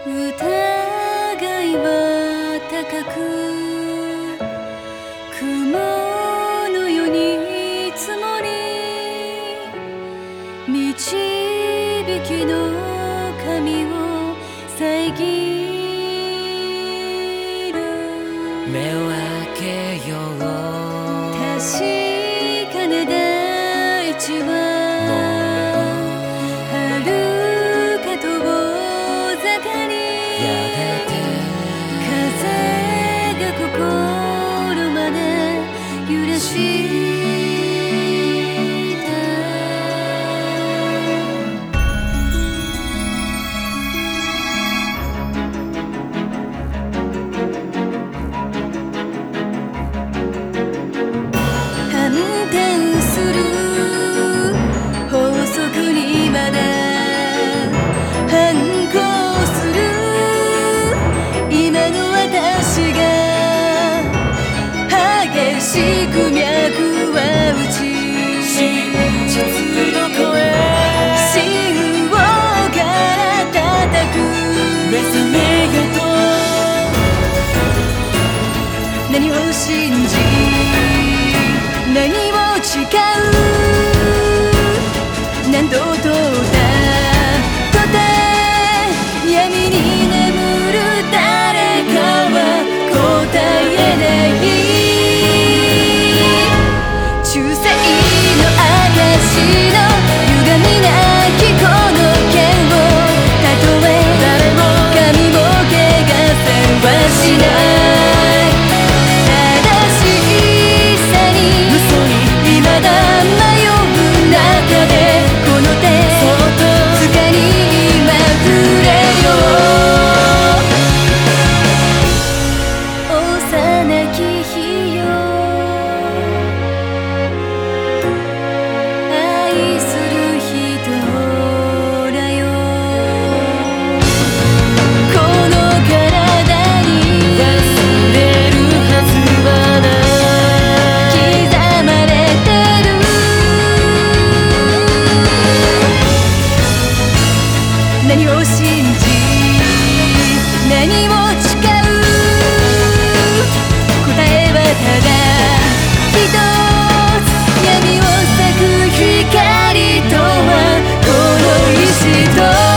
疑いは高く雲のように積もり導きの髪を遮る目を開けよう確かな大地は遥か遠ざかり風が心まで揺らした反転する法則にまだ反抗する今の私が激しく脈は打ち真実の声心から叩く目覚めよと何を信じ何を誓う何度問うたとて闇に眠る誰かは答えない忠誠の証の歪みなきこの剣をたとえ誰も髪も汚せはしない正しさに嘘に未だ迷う中でこの手つかに今触れよう幼き日よ愛する人らよこの体に忘れるはずはない刻まれてる何を信じ何を誓う答えはただ一つ闇を裂く光とはこの石と